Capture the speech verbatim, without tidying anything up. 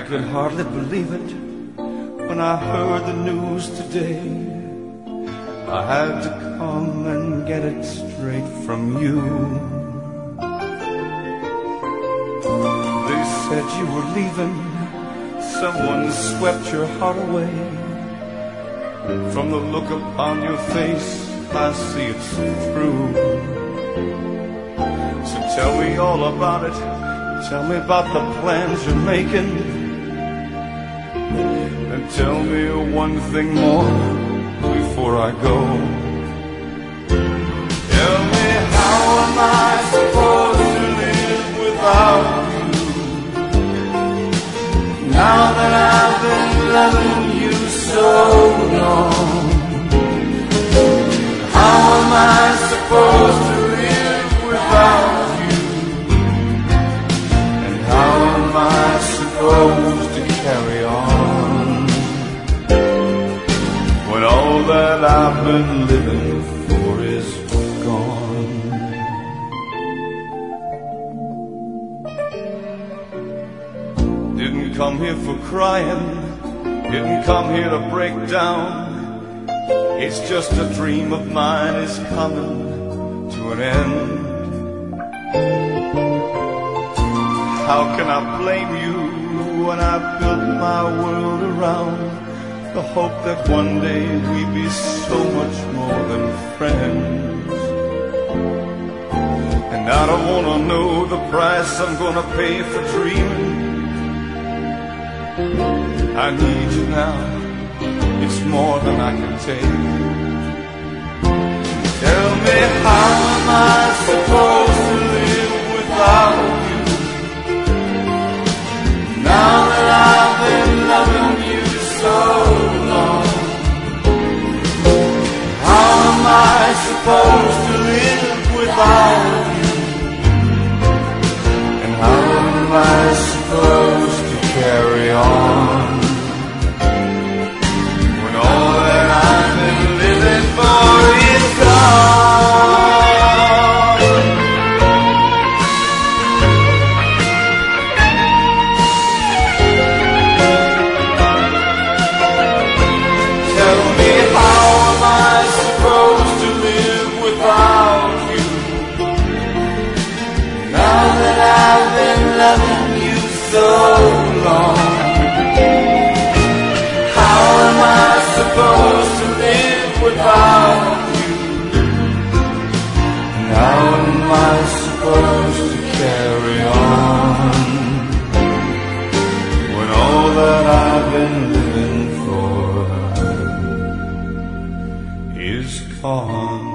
could hardly believe it when I heard the news today. I had to come and get it straight from you. They said you were leaving, someone swept your heart away. From the look upon your face, I see it's true. So tell me all about it, tell me about the plans you're making, and tell me one thing more before I go. Tell me, how am I supposed to live without you? Now that I've been loving you so long, how am I supposed to live without you? And how am I supposed to carry on when all that I've been living for is gone? Didn't come here for crying, didn't come here to break down. It's just a dream of mine is coming to an end. How can I blame you when I built my world around the hope that one day we'd be so much more than friends? And I don't wanna know the price I'm gonna pay for dreaming. I need you now, it's more than I can take. Tell me, how am I supposed to live without you? Now that I've been loving you so long, how am I supposed to live without you? And how am I supposed to carry on when all that I've been living for is gone? Tell me, how am I supposed to live without you? Now that I've been loving you so long, how am I supposed to live without you? And how am I supposed to carry on when all that I've been living for is gone?